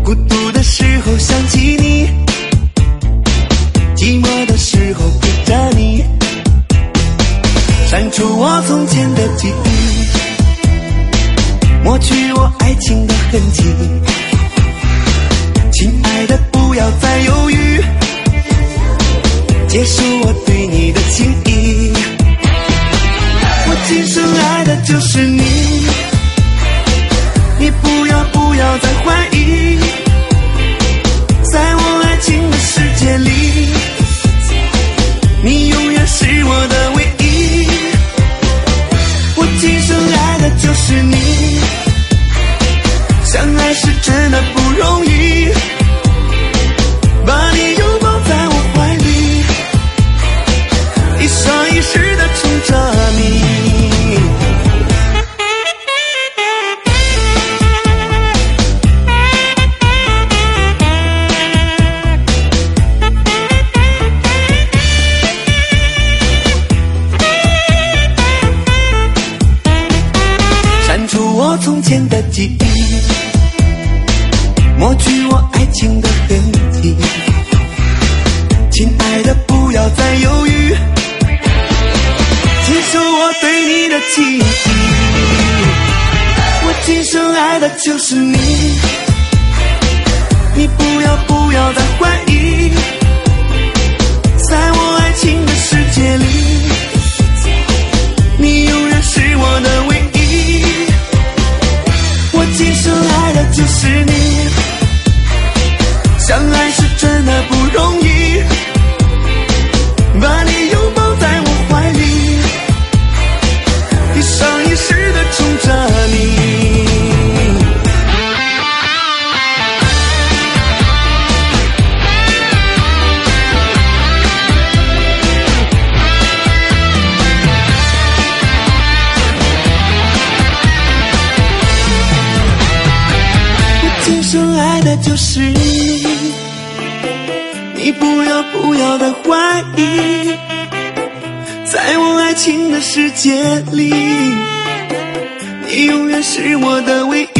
孤独的时候想起你，寂寞的时候陪着你，删除我从前的记忆，抹去我爱情的痕迹。亲爱的，不要再犹豫，接受我对你的情意。我今生爱的就是你，你不要再怀疑，在我爱情的世界里，你永远是我的唯一。我今生爱的就是你，相爱是真的不容易，把你拥抱在我怀里，一生一世的宠着你。删除我从前的记忆，抹去我爱情的痕迹。亲爱的，不要再犹豫，接受我对你的情意。我今生爱的就是你，你不要再怀疑，在我爱情的世界里，你永远是我的唯一。我今生爱的就是你，相爱是真的不容易，把你拥抱在我怀里，一生一世的宠着你。今生爱的就是你，你不要再怀疑，在我爱情的世界里，你永远是我的唯